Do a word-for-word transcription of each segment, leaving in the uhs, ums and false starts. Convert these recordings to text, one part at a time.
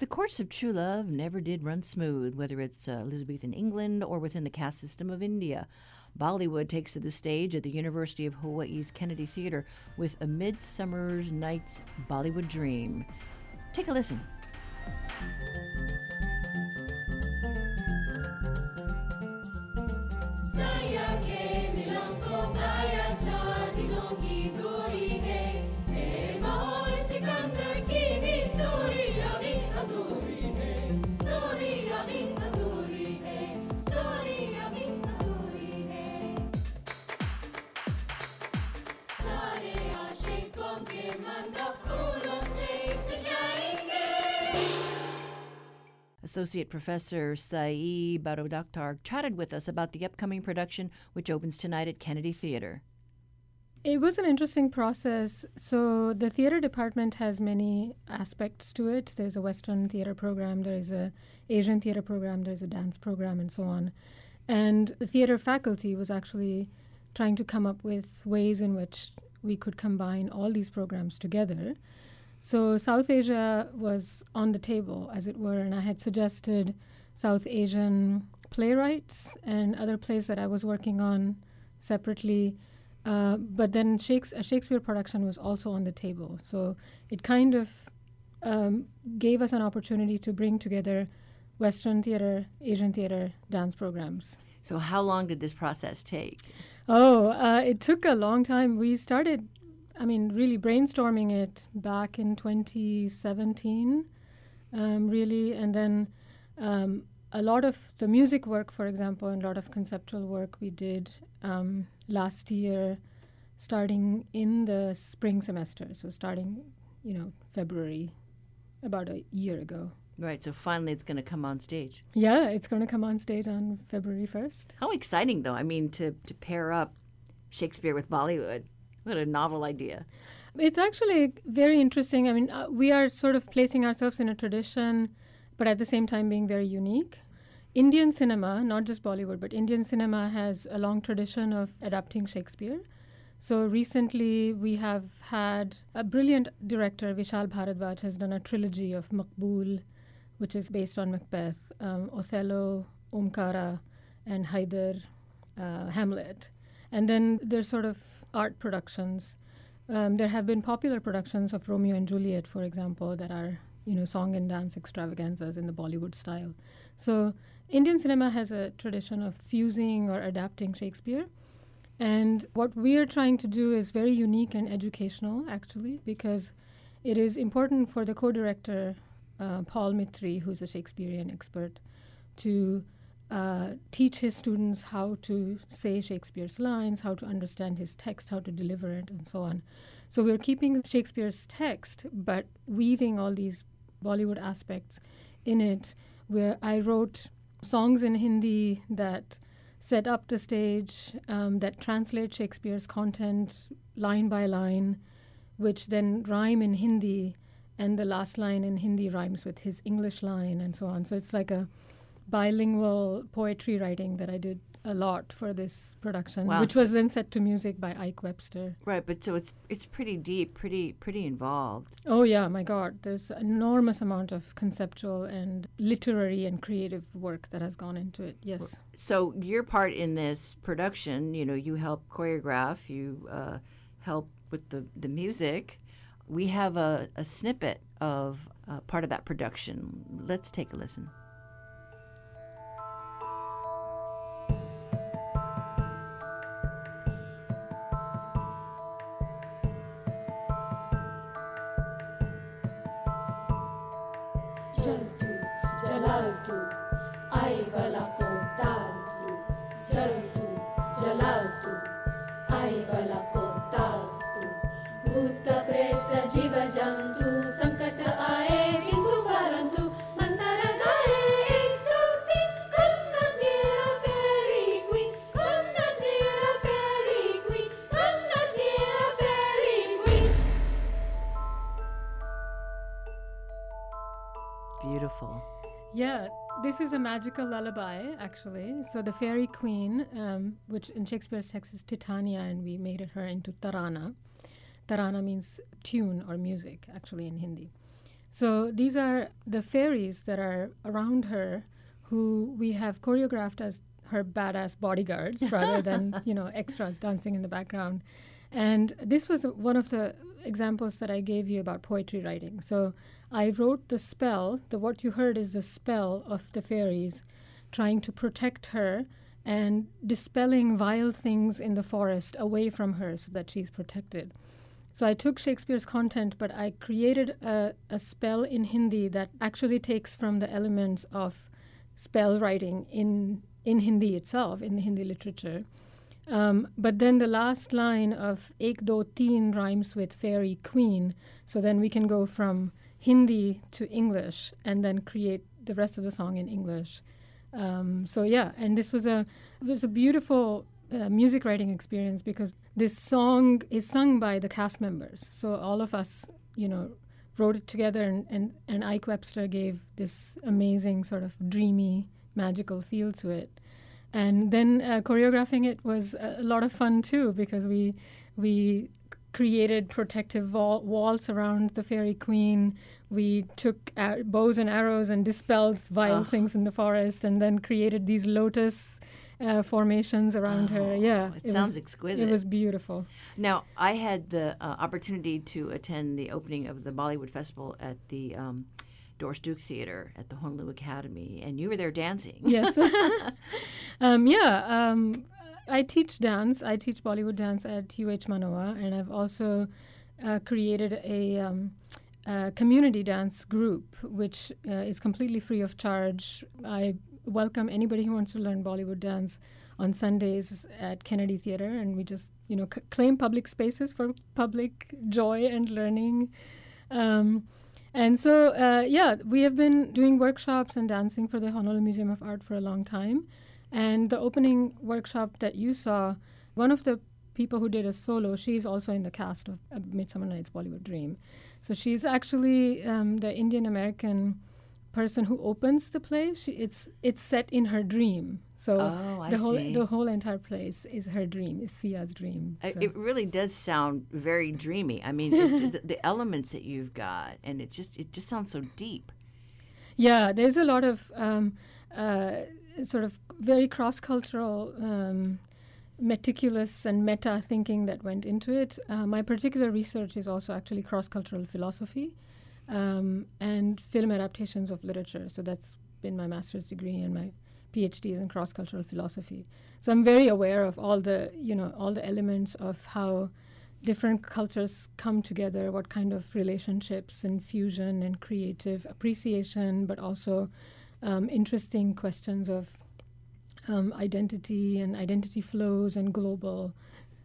The course of true love never did run smooth, whether it's uh, Elizabethan England or within the caste system of India. Bollywood takes to the stage at the University of Hawaii's Kennedy Theater with A Midsummer Night's Bollywood Dream. Take a listen. Associate Professor Sai Barodakhtar chatted with us about the upcoming production, which opens tonight at Kennedy Theater. It was an interesting process. So the theater department has many aspects to it. There's a Western theater program, there's a Asian theater program, there's a dance program, and so on. And the theater faculty was actually trying to come up with ways in which we could combine all these programs together. So South Asia was on the table, as it were, and I had suggested South Asian playwrights and other plays that I was working on separately. Uh, but then Shakespeare, a Shakespeare production was also on the table. So it kind of um, gave us an opportunity to bring together Western theater, Asian theater, dance programs. So how long did this process take? Oh, uh, it took a long time. We started I mean, really brainstorming it back in twenty seventeen, um, really. And then um, a lot of the music work, for example, and a lot of conceptual work we did um, last year, starting in the spring semester. So starting, you know, February, about a year ago. Right, so finally it's going to come on stage. Yeah, it's going to come on stage on February first. How exciting, though. I mean, to, to pair up Shakespeare with Bollywood. What a novel idea. It's actually very interesting. I mean, uh, we are sort of placing ourselves in a tradition, but at the same time being very unique. Indian cinema, not just Bollywood, but Indian cinema has a long tradition of adapting Shakespeare. So recently we have had a brilliant director, Vishal Bharadwaj, has done a trilogy of Maqbool, which is based on Macbeth, um, Othello, Omkara, and Haidar, uh, Hamlet. And then there's sort of art productions. Um, there have been popular productions of Romeo and Juliet, for example, that are, you know, song and dance extravaganzas in the Bollywood style. So Indian cinema has a tradition of fusing or adapting Shakespeare. And what we are trying to do is very unique and educational, actually, because it is important for the co-director, uh, Paul Mitri, who's a Shakespearean expert, to Uh, teach his students how to say Shakespeare's lines, how to understand his text, how to deliver it, and so on. So we're keeping Shakespeare's text, but weaving all these Bollywood aspects in it, where I wrote songs in Hindi that set up the stage, um, that translate Shakespeare's content line by line, which then rhyme in Hindi, and the last line in Hindi rhymes with his English line, and so on. So it's like a bilingual poetry writing that I did a lot for this production, wow. which was then set to music by Ike Webster. Right, but so it's it's pretty deep, pretty pretty involved. Oh yeah, my God, there's an enormous amount of conceptual and literary and creative work that has gone into it. Yes. So your part in this production, you know, you help choreograph, you uh, help with the the music. We have a, a snippet of uh, part of that production. Let's take a listen. Beautiful. Yeah, this is a magical lullaby, actually. So the fairy queen, um, which in Shakespeare's text is Titania, and we made her into Tarana. Tarana means tune or music, actually, in Hindi. So these are the fairies that are around her, who we have choreographed as her badass bodyguards rather than, you know, extras dancing in the background. And this was one of the examples that I gave you about poetry writing. So I wrote the spell. The what you heard is the spell of the fairies trying to protect her and dispelling vile things in the forest away from her so that she's protected. So I took Shakespeare's content, but I created a, a spell in Hindi that actually takes from the elements of spell writing in, in Hindi itself, in the Hindi literature. Um, but then the last line of ek do teen rhymes with fairy queen. So then we can go from Hindi to English and then create the rest of the song in English. Um, so yeah, and this was a it was a beautiful uh, music writing experience because this song is sung by the cast members. So all of us, you know, wrote it together, and, and, and Ike Webster gave this amazing sort of dreamy, magical feel to it. And then uh, choreographing it was a lot of fun too, because we we created protective wall, walls around the fairy queen. We took ar- bows and arrows and dispelled vile oh. things in the forest, and then created these lotus uh, formations around oh, her. Yeah, it, it sounds was, exquisite. It was beautiful. Now, I had the uh, opportunity to attend the opening of the Bollywood Festival at the Um, Doris Duke Theater at the Honolulu Academy, and you were there dancing. Yes. um, yeah. Um, I teach dance. I teach Bollywood dance at U H Manoa, and I've also uh, created a, um, a community dance group, which uh, is completely free of charge. I welcome anybody who wants to learn Bollywood dance on Sundays at Kennedy Theater, and we just, you know, c- claim public spaces for public joy and learning. Um, And so, uh, yeah, we have been doing workshops and dancing for the Honolulu Museum of Art for a long time. And the opening workshop that you saw, one of the people who did a solo, she's also in the cast of A Midsummer Night's Bollywood Dream. So she's actually um, the Indian-American person who opens the play. She, it's it's set in her dream. So oh, I the whole see. the whole entire place is her dream, is Sia's dream. I, so. It really does sound very dreamy. I mean, it's, the, the elements that you've got, and it just it just sounds so deep. Yeah, there's a lot of um, uh, sort of very cross-cultural, um, meticulous and meta thinking that went into it. Uh, my particular research is also actually cross-cultural philosophy um, and film adaptations of literature. So that's been my master's degree, and my PhD is in cross-cultural philosophy. So I'm very aware of all the, you know, all the elements of how different cultures come together, what kind of relationships and fusion and creative appreciation, but also um, interesting questions of um, identity and identity flows and global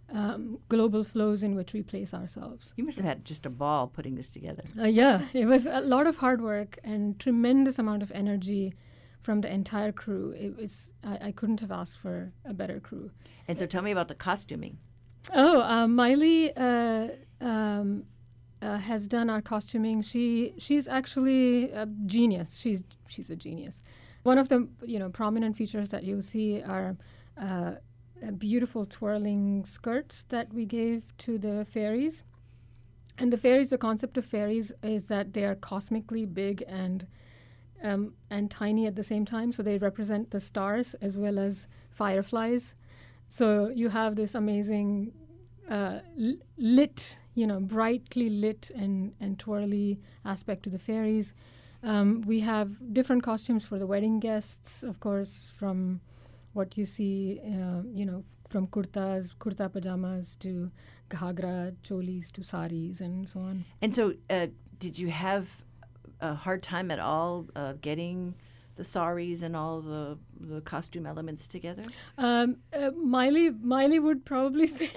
um, global flows in which we place ourselves. You must have had just a ball putting this together. Uh, yeah, it was a lot of hard work and tremendous amount of energy from the entire crew. It was I, I couldn't have asked for a better crew. And so tell me about the costuming. Oh, uh, Miley uh, um, uh, has done our costuming. She she's actually a genius. She's she's a genius. One of the you know prominent features that you'll see are uh, uh, beautiful twirling skirts that we gave to the fairies. And the fairies, the concept of fairies is that they are cosmically big and um, and tiny at the same time. So they represent the stars as well as fireflies. So you have this amazing uh, l- lit, you know, brightly lit and, and twirly aspect to the fairies. Um, we have different costumes for the wedding guests, of course, from what you see, uh, you know, from kurtas, kurta pajamas to ghagra, cholis to saris and so on. And so uh, did you have a hard time at all uh, getting the saris and all the the costume elements together? Um, uh, Miley Miley would probably say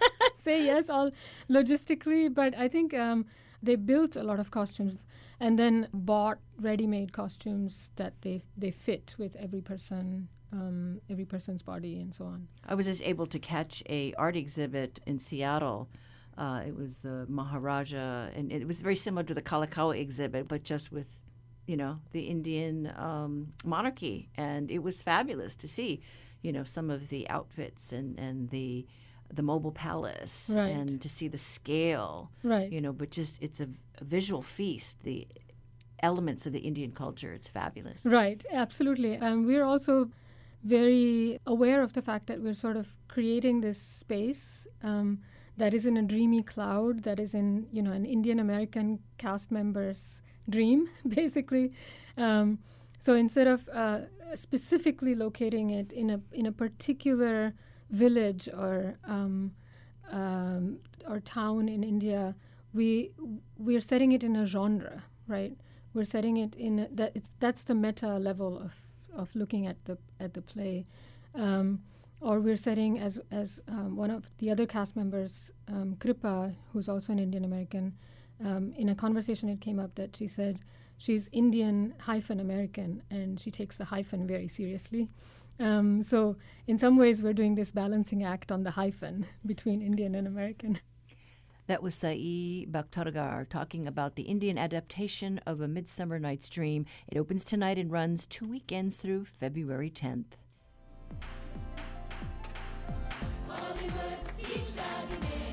say yes, all logistically, but I think um, they built a lot of costumes and then bought ready-made costumes that they they fit with every person, um, every person's body and so on. I was just able to catch a art exhibit in Seattle. Uh, it was the Maharaja, and it was very similar to the Kalakaua exhibit, but just with you know, the Indian um, monarchy. And it was fabulous to see, you know, some of the outfits and, and the the mobile palace. Right. And to see the scale. Right. You know, but just it's a, a visual feast. The elements of the Indian culture. It's fabulous. Right, absolutely. Um, we're also very aware of the fact that we're sort of creating this space um, that is in a dreamy cloud, that is in, you know, an Indian American cast member's dream, basically. Um, so instead of uh, specifically locating it in a in a particular village or um, um, or town in India, we we're setting it in a genre, right? We're setting it in a, that. It's, that's the meta level of, of looking at the at the play, um, or we're setting as as um, one of the other cast members, um, Kripa, who's also an Indian American. Um, in a conversation, it came up that she said she's Indian hyphen American, and she takes the hyphen very seriously. Um, so in some ways, we're doing this balancing act on the hyphen between Indian and American. That was Sai Bhaktaragar talking about the Indian adaptation of A Midsummer Night's Dream. It opens tonight and runs two weekends through February tenth. Bollywood,